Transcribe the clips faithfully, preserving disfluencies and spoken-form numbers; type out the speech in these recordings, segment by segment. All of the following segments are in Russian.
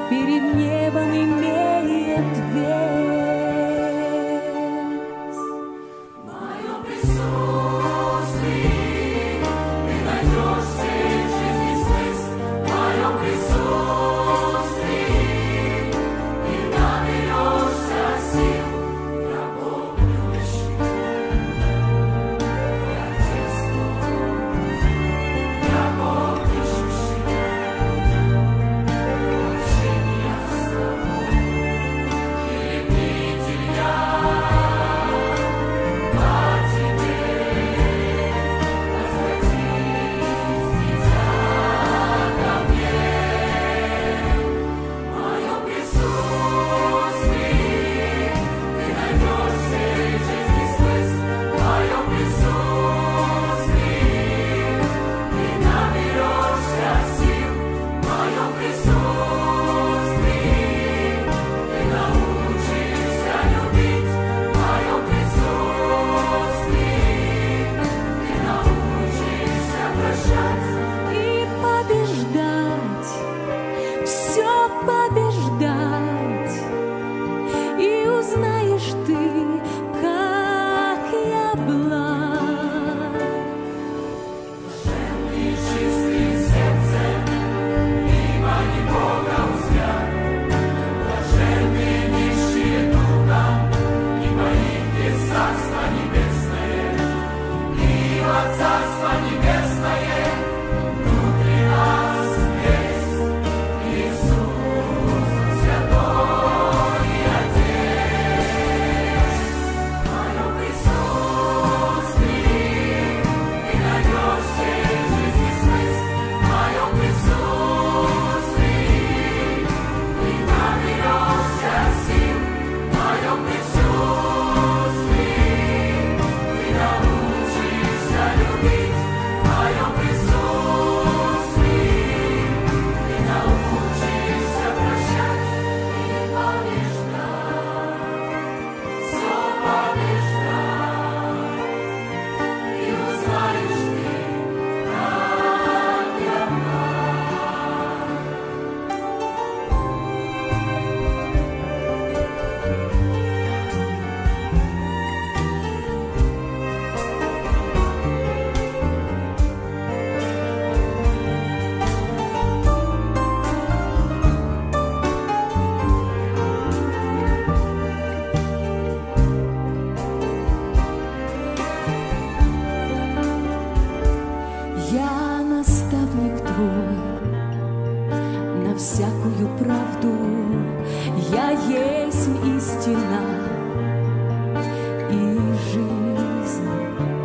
перед небом имеет вес. В моем присутствии ты найдешь всей жизни смысл. В моем присутствии ты наберешься сил. Я Бог любящий, мой Отец твой. Я Бог ищущий общения с тобой. Переплетен я по тебе, возвратись, дитя, ко мне. В моем присутствии ты найдешь всей жизни смысл. В моем присутствии ты наберешься сил. В моем присутствии ты научишься любить. В моем присутствии ты научишься прощать. И побеждать, все побеждать, и узнаешь ты, как я благ. Блаженный чистый сердцем, ибо не Бога узрят. Блаженные нищие духом, ибо их есть Царство Небесное. Ибо Царство Небесное внутри нас есть. Иисус Святой и Отец. В моем присутствии ты найдешь всей жизни смысл. В моем присутствии ты наберешься сил. В моем присутствии ты научишься любить. В моем присутствии ты научишься прощать и побеждать. Все побеждать. И узнаешь ты, как я благ. Я наставник твой на всякую правду, я есть истина и жизнь,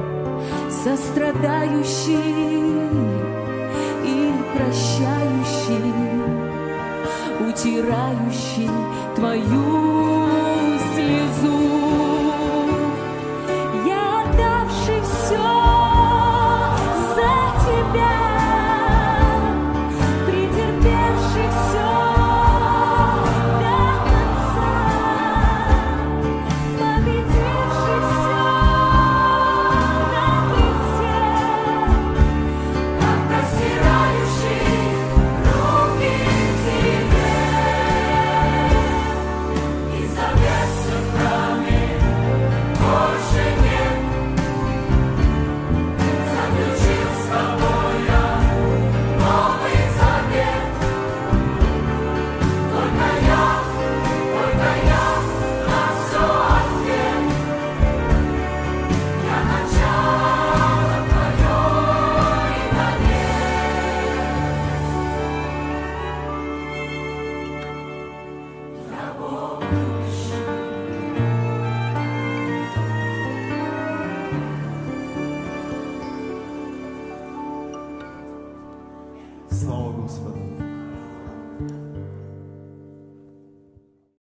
сострадающий и прощающий, утирающий твою